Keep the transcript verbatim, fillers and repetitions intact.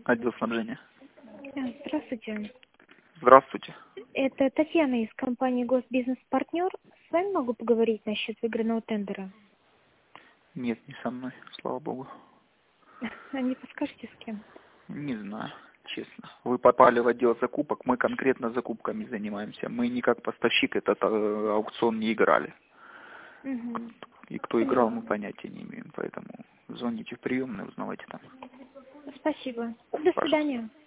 Отдел снабжения. Здравствуйте. Здравствуйте. Это Татьяна из компании Госбизнес-партнер. С вами могу поговорить насчет выигранного тендера? Нет, не со мной, слава богу. А не подскажете, с кем? Не знаю, честно. Вы попали в отдел закупок, мы конкретно закупками занимаемся. Мы не как поставщик этот э, аукцион не играли. Угу. И кто играл, мы понятия не имеем. Поэтому звоните в приемную, узнавайте там. Спасибо. До Пожалуйста. свидания.